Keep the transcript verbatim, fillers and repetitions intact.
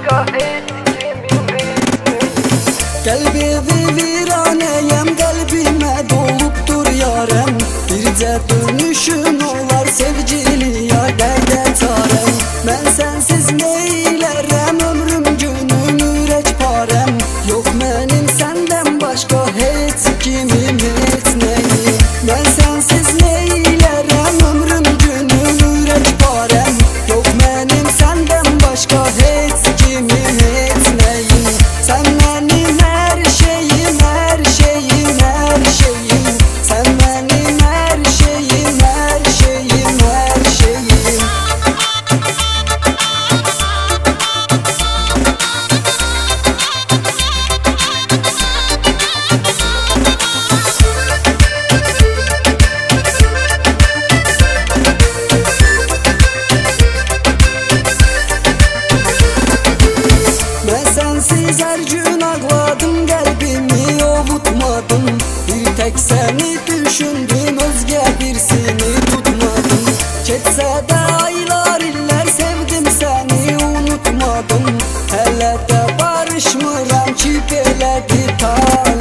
başqa heç kimin etməyim. Qəlbi viranəyəm, qəlbimə dolubdur yarəm. Bircə dönüşün olar sevgiliyə dərdə çarəm. Mən sənsiz neylərəm, ömrüm günüm ürək parəm. Yox mənim səndən başqa heç kimim etməyim. Mən sənsiz neylərəm, ömrüm günüm ürək parəm. Yox mənim səndən başqa heç kimim etməyim. Sən mənim hər şeyim, hər şeyim, hər şeyim. Sən mənim hər şeyim, hər şeyim, hər şeyim. Mən sənsiz hər gün ağladım, qəlbimi ovutmadım. Bir tək səni düşündüm, özgə birisini tutmadım. Keçsə də aylar, illər sevdim səni, unutmadım. Hələ də barışmıram ki, belədir ta